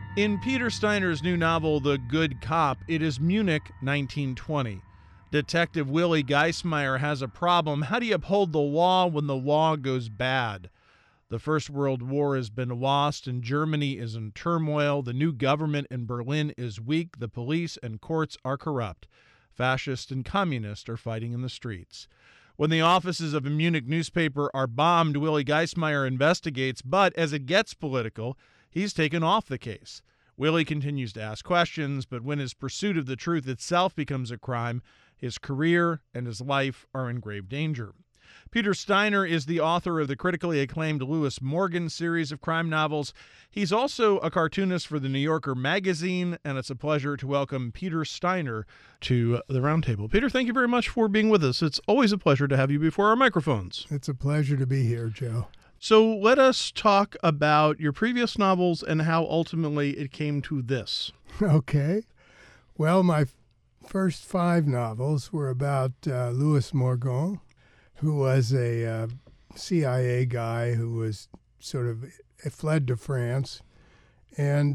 In Peter Steiner's new novel, The Good Cop, it is Munich 1920. Detective Willie Geismeier has a problem. How do you uphold the law when the law goes bad? The First World War has been lost and Germany is in turmoil. The new government in Berlin is weak. The police and courts are corrupt. Fascists and communists are fighting in the streets. When the offices of a Munich newspaper are bombed, Willie Geismeier investigates, but as it gets political, he's taken off the case. Willie continues to ask questions, but when his pursuit of the truth itself becomes a crime, his career and his life are in grave danger. Peter Steiner is the author of the critically acclaimed Lewis Morgan series of crime novels. He's also a cartoonist for the New Yorker magazine, and it's a pleasure to welcome Peter Steiner to the Roundtable. Peter, thank you very much for being with us. It's always a pleasure to have you before our microphones. It's a pleasure to be here, Joe. So let us talk about your previous novels and how ultimately it came to this. Okay. Well, my first 5 novels were about Louis Morgan, who was a CIA guy who was sort of fled to France. And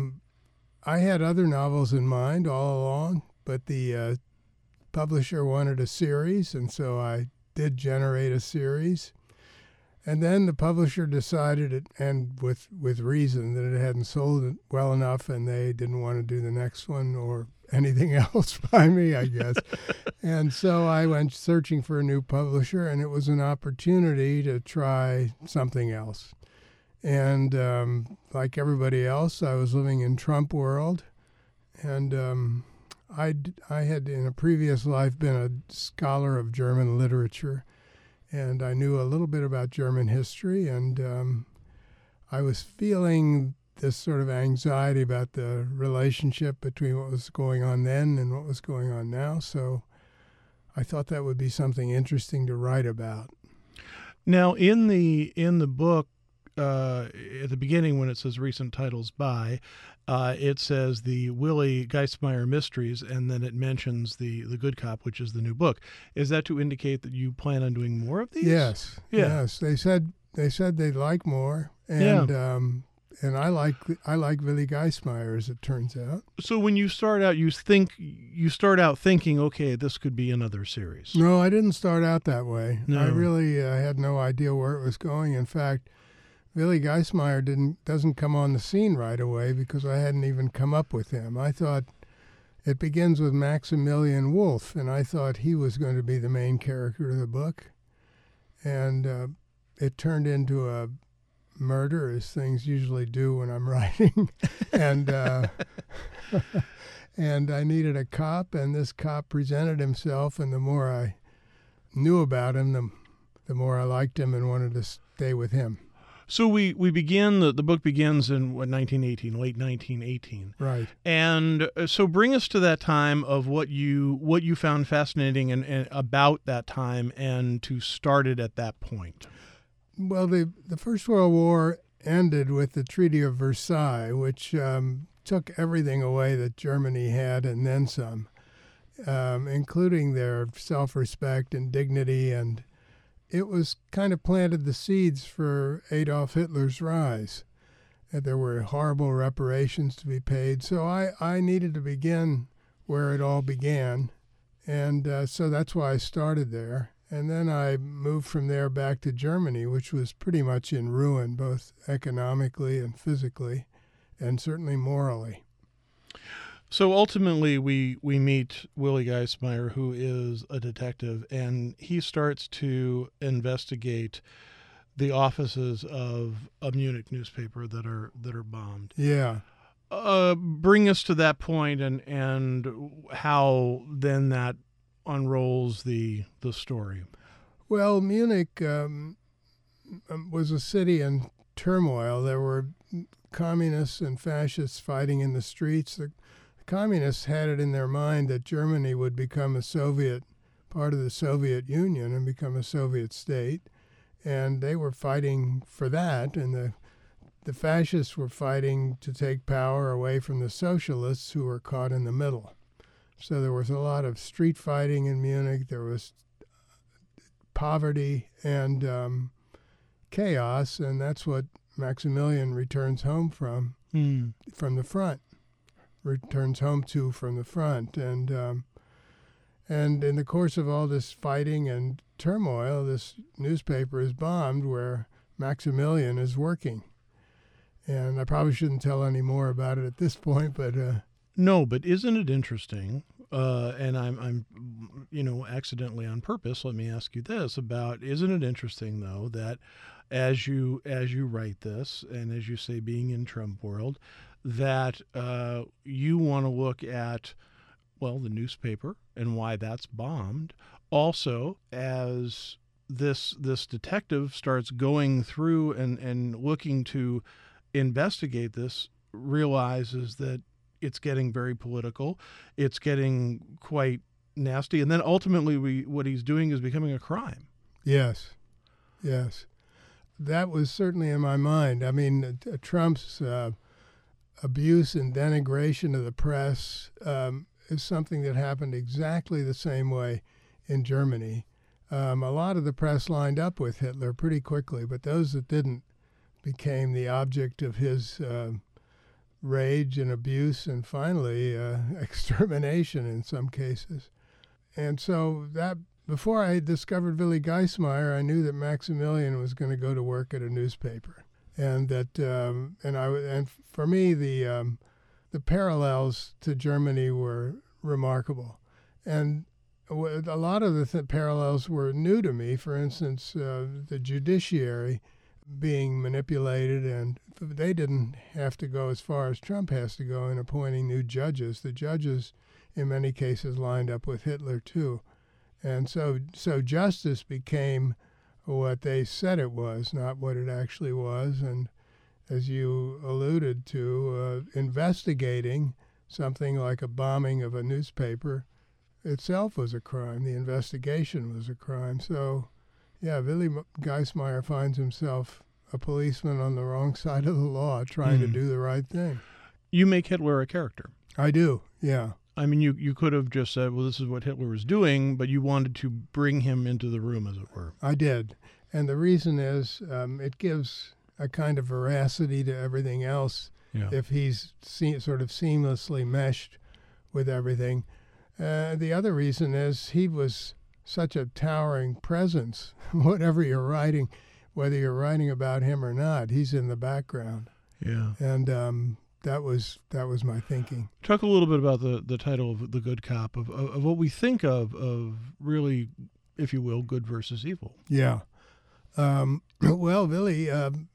I had other novels in mind all along, but the publisher wanted a series, and so I did generate a series. And then the publisher decided, and with reason, that it hadn't sold it well enough and they didn't want to do the next one or anything else by me, I guess. And so I went searching for a new publisher, and it was an opportunity to try something else. And like everybody else, I was living in Trump world. And I had, in a previous life, been a scholar of German literature. And I knew a little bit about German history, and I was feeling this sort of anxiety about the relationship between what was going on then and what was going on now. So I thought that would be something interesting to write about. Now, in the book, at the beginning when it says recent titles by, it says the Willie Geismeier Mysteries, and then it mentions the Good Cop, which is the new book. Is that to indicate that you plan on doing more of these? Yes. Yeah. Yes. They said they'd like more, and and I like Willie Geismeier, as it turns out. So when you start out, you start out thinking, okay, this could be another series. No, I didn't start out that way. No. I really had no idea where it was going. In fact, Willie Geismeier doesn't come on the scene right away because I hadn't even come up with him. I thought it begins with Maximilian Wolf, and I thought he was going to be the main character of the book. And it turned into a murder, as things usually do when I'm writing. And and I needed a cop, and this cop presented himself, and the more I knew about him, the more I liked him and wanted to stay with him. So we begin, the book begins in 1918, late 1918. Right. And so bring us to that time of what you found fascinating and about that time, and to start it at that point. Well, the First World War ended with the Treaty of Versailles, which took everything away that Germany had and then some, including their self-respect and dignity, and it was kind of planted the seeds for Adolf Hitler's rise. There were horrible reparations to be paid. So I needed to begin where it all began. And so that's why I started there. And then I moved from there back to Germany, which was pretty much in ruin, both economically and physically, and certainly morally. So ultimately, we meet Willie Geismeier, who is a detective, and he starts to investigate the offices of a Munich newspaper that are bombed. Yeah. Bring us to that point, and how then that unrolls the story. Well, Munich was a city in turmoil. There were communists and fascists fighting in the streets. The communists had it in their mind that Germany would become part of the Soviet Union and become a Soviet state. And they were fighting for that. And the fascists were fighting to take power away from the socialists, who were caught in the middle. So there was a lot of street fighting in Munich. There was poverty and chaos. And that's what Maximilian returns home from. from the front, returns home to from the front. And in the course of all this fighting and turmoil, this newspaper is bombed where Maximilian is working. And I probably shouldn't tell any more about it at this point, but no, but isn't it interesting? And I'm, accidentally on purpose. Let me ask you this about: isn't it interesting though that as you write this and as you say, being in Trump world, that you want to look at, well, the newspaper and why that's bombed. Also, as this detective starts going through and looking to investigate this, realizes that it's getting very political, it's getting quite nasty, and then ultimately what he's doing is becoming a crime. Yes. That was certainly in my mind. I mean, Trump's abuse and denigration of the press is something that happened exactly the same way in Germany. A lot of the press lined up with Hitler pretty quickly, but those that didn't became the object of his rage and abuse and finally extermination in some cases. And so that before I discovered Willi Geismar, I knew that Maximilian was going to go to work at a newspaper, and that and for me the parallels to Germany were remarkable, and a lot of the parallels were new to me. For instance, the judiciary being manipulated, and they didn't have to go as far as Trump has to go in appointing new judges. The judges, in many cases, lined up with Hitler too, and so justice became what they said it was, not what it actually was. And as you alluded to, investigating something like a bombing of a newspaper itself was a crime. The investigation was a crime. So, yeah, Willi Geismar finds himself a policeman on the wrong side of the law trying to do the right thing. You make Hitler a character. I do, yeah. I mean, you could have just said, well, this is what Hitler was doing, but you wanted to bring him into the room, as it were. I did. And the reason is it gives a kind of veracity to everything else if he's sort of seamlessly meshed with everything. The other reason is he was such a towering presence. Whatever you're writing, whether you're writing about him or not, he's in the background. Yeah. And that was my thinking. Talk a little bit about the title of The Good Cop, of what we think of really, if you will, good versus evil. Yeah. Well, Willi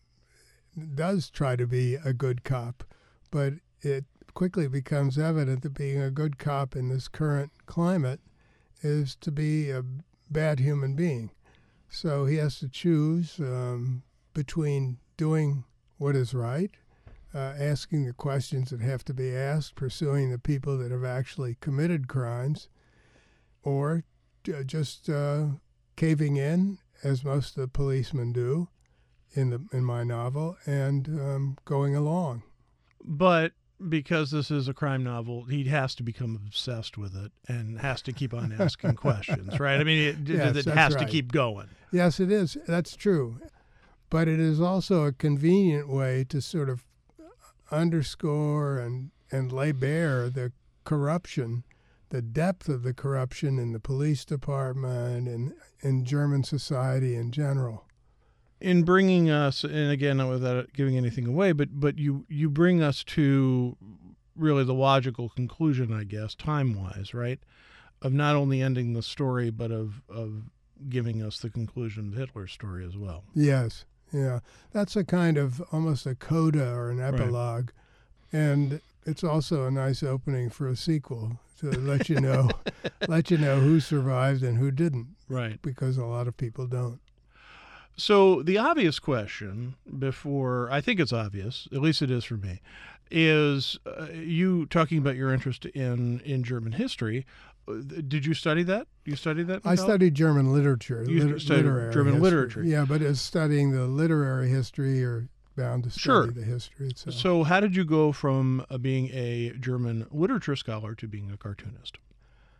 does try to be a good cop, but it quickly becomes evident that being a good cop in this current climate is to be a bad human being. So he has to choose between doing what is right, asking the questions that have to be asked, pursuing the people that have actually committed crimes, or just caving in, as most of the policemen do in my novel, and going along. But because this is a crime novel, he has to become obsessed with it and has to keep on asking questions, right? I mean, it has to keep going. Yes, it is. That's true. But it is also a convenient way to sort of underscore and lay bare the corruption, the depth of the corruption in the police department and in German society in general. In bringing us, and again, not without giving anything away, but you bring us to really the logical conclusion, I guess, time-wise, right, of not only ending the story, but of giving us the conclusion of Hitler's story as well. Yes, yeah. That's a kind of almost a coda or an epilogue. Right. And it's also a nice opening for a sequel to let you know who survived and who didn't. Right. Because a lot of people don't. So the obvious question, I think it's obvious, at least it is for me, is you talking about your interest in German history. Did you study that? You studied that? I studied German literature. You studied German history. literature. Yeah, but as studying the literary history, you're bound to study the history itself. So how did you go from being a German literature scholar to being a cartoonist?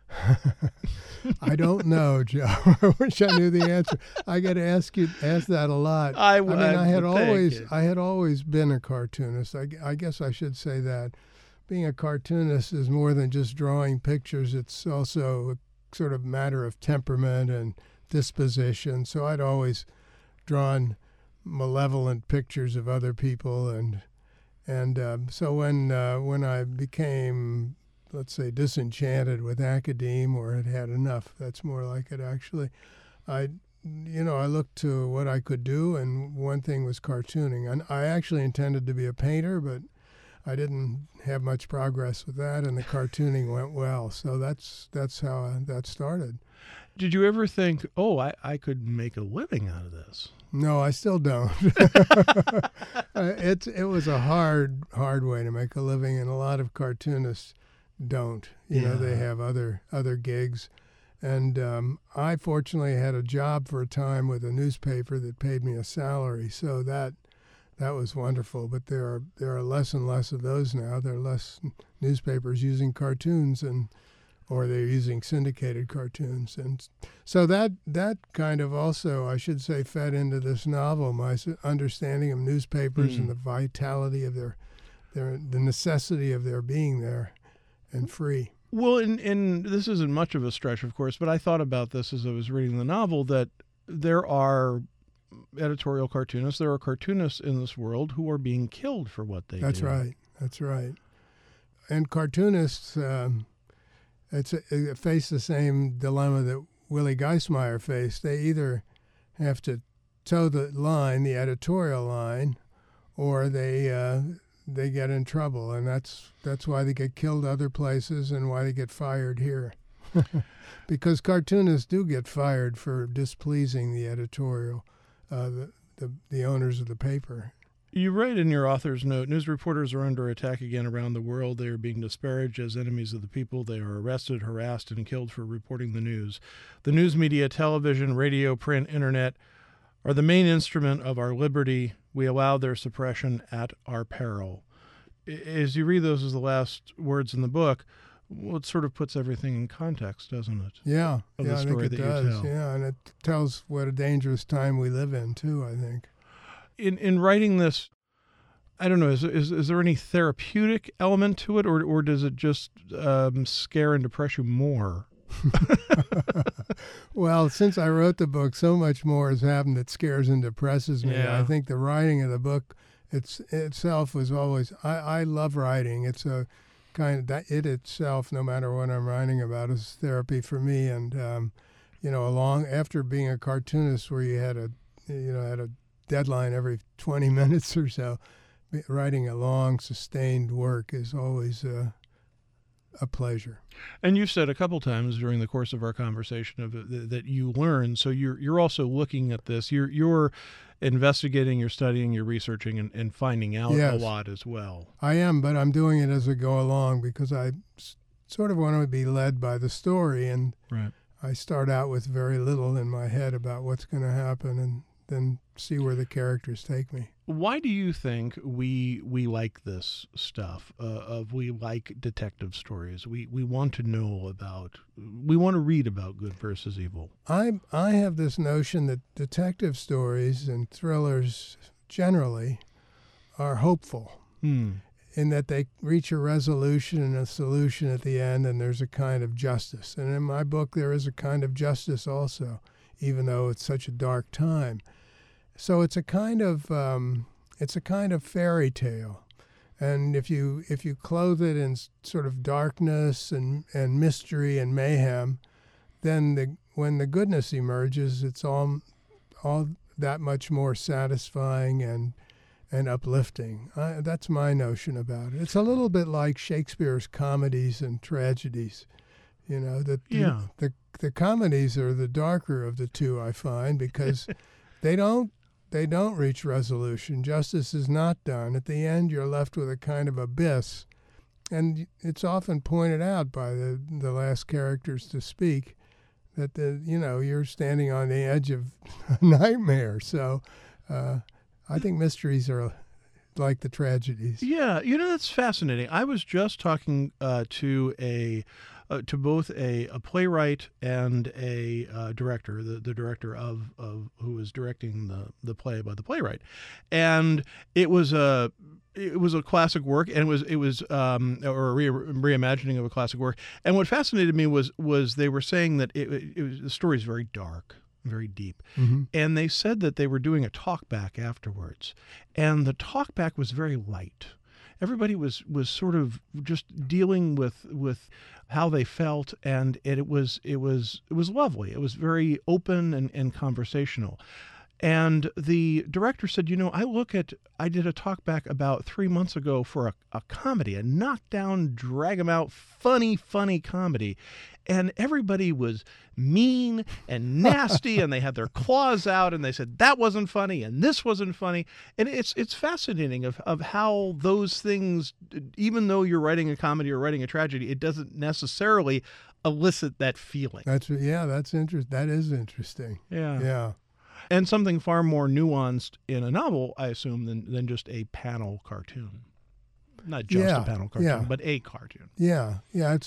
I don't know, Joe. I wish I knew the answer. I got to ask that a lot. I mean, I had always been a cartoonist. I guess I should say that. Being a cartoonist is more than just drawing pictures. It's also a sort of matter of temperament and disposition. So I'd always drawn malevolent pictures of other people, and so when I became, let's say, disenchanted with academe, or had had enough, that's more like it actually, I looked to what I could do, and one thing was cartooning. And I actually intended to be a painter, but I didn't have much progress with that, and the cartooning went well. So that's how that started. Did you ever think, oh, I could make a living out of this? No, I still don't. It was a hard way to make a living, and a lot of cartoonists don't. You know, they have other gigs. And I fortunately had a job for a time with a newspaper that paid me a salary, so that was wonderful. But there are less and less of those now. There are less newspapers using cartoons, or they're using syndicated cartoons. And so that kind of also, I should say, fed into this novel, my understanding of newspapers and the vitality of the necessity of their being there and free. Well, and this isn't much of a stretch, of course, but I thought about this as I was reading the novel, that there are editorial cartoonists, there are cartoonists in this world who are being killed for what they do. That's right. And cartoonists face the same dilemma that Willie Geismeier faced. They either have to toe the line, the editorial line, or they get in trouble, and that's why they get killed other places and why they get fired here. Because cartoonists do get fired for displeasing the editorial, the owners of the paper. You write in your author's note, news reporters are under attack again around the world. They are being disparaged as enemies of the people. They are arrested, harassed, and killed for reporting the news. The news media, television, radio, print, internet, are the main instrument of our liberty. We allow their suppression at our peril. As you read those as the last words in the book, well, it sort of puts everything in context, doesn't it? Yeah, of the story I think it that does. you tell. Yeah, and it tells what a dangerous time we live in, too, I think. In writing this, I don't know, is there any therapeutic element to it, or does it just scare and depress you more? Well, since I wrote the book, so much more has happened that scares and depresses me. Yeah. I think the writing of the book itself was always, I love writing. It's a kind of, that it itself, no matter what I'm writing about, is therapy for me. And, after being a cartoonist where you had a deadline every 20 minutes or so, writing a long, sustained work is always a pleasure. And you've said a couple times during the course of our conversation that you learn. So you're also looking at this. You're investigating, you're studying, you're researching, and finding out a lot as well. I am, but I'm doing it as I go along because I sort of want to be led by the story, and right. I start out with very little in my head about what's going to happen, and then see where the characters take me. Why do you think we like this stuff? We like detective stories. We want to know about. We want to read about good versus evil. I have this notion that detective stories and thrillers generally are hopeful, in that they reach a resolution and a solution at the end, and there's a kind of justice. And in my book, there is a kind of justice also, even though it's such a dark time. So it's a kind of fairy tale, and if you clothe it in sort of darkness and mystery and mayhem, then when the goodness emerges, it's all that much more satisfying and uplifting. That's my notion about it. It's a little bit like Shakespeare's comedies and tragedies. You know, the comedies are the darker of the two, I find, because they don't reach resolution. Justice is not done. At the end, you're left with a kind of abyss. And it's often pointed out by the last characters to speak that you're standing on the edge of a nightmare. So I think mysteries are like the tragedies. Yeah, that's fascinating. I was just talking to a to both a playwright and a director, the director of who was directing the play by the playwright, and it was a classic work, and it was or a reimagining of a classic work. And what fascinated me was they were saying that the story is very dark, very deep. Mm-hmm. And they said that they were doing a talkback afterwards, and the talkback was very light. Everybody was sort of just dealing with how they felt, and it was lovely. It was very open and conversational. And the director said, I did a talkback about 3 months ago for a comedy, a knockdown, drag 'em out, funny comedy. And everybody was mean and nasty, and they had their claws out, and they said that wasn't funny and this wasn't funny. And it's fascinating of how those things, even though you're writing a comedy or writing a tragedy, it doesn't necessarily elicit that feeling. That's interesting. That is interesting. Yeah. And something far more nuanced in a novel, I assume, than just a panel cartoon. Not just a panel cartoon, but a cartoon. Yeah.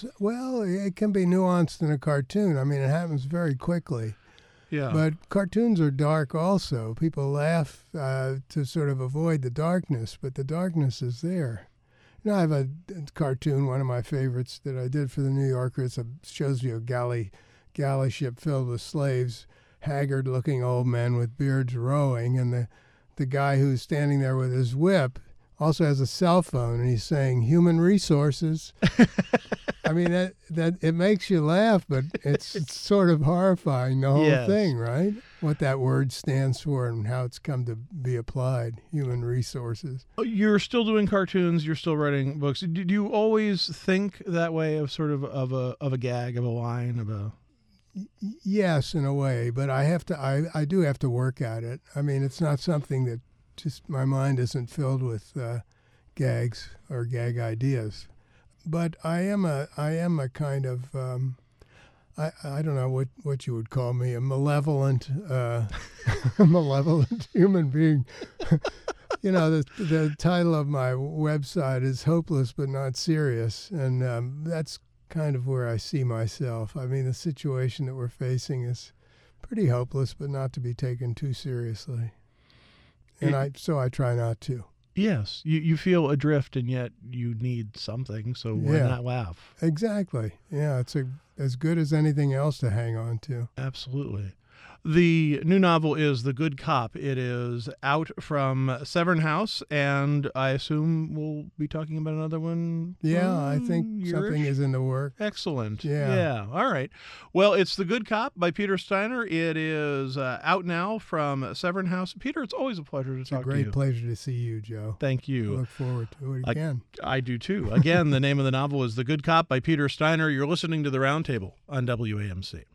It can be nuanced in a cartoon. I mean, it happens very quickly. Yeah. But cartoons are dark also. People laugh to sort of avoid the darkness, but the darkness is there. I have a cartoon, one of my favorites, that I did for the New Yorker. It shows you a galley ship filled with slaves, haggard-looking old men with beards rowing, and the guy who's standing there with his whip also has a cell phone, and he's saying human resources. I mean, that it makes you laugh, but it's sort of horrifying, the whole thing, right? What that word stands for and how it's come to be applied, human resources. You're still doing cartoons, you're still writing books. Do you always think that way of sort of a gag, of a line, of a... Yes, in a way, but I do have to work at it. I mean, it's not something that just my mind isn't filled with gags or gag ideas. But I am a kind of I don't know what you would call me, a malevolent malevolent human being. The title of my website is Hopeless But Not Serious, and that's kind of where I see myself. I mean, the situation that we're facing is pretty hopeless, but not to be taken too seriously. And so I try not to. Yes, you feel adrift, and yet you need something, so why not laugh? Exactly. Yeah, it's as good as anything else to hang on to. Absolutely. The new novel is The Good Cop. It is out from Severn House, and I assume we'll be talking about another one. Yeah, I think something is in the work. Excellent. Yeah. All right. Well, it's The Good Cop by Peter Steiner. It is out now from Severn House. Peter, it's always a pleasure to talk to you. It's a great pleasure to see you, Joe. Thank you. I look forward to it again. I do too. Again, the name of the novel is The Good Cop by Peter Steiner. You're listening to The Roundtable on WAMC.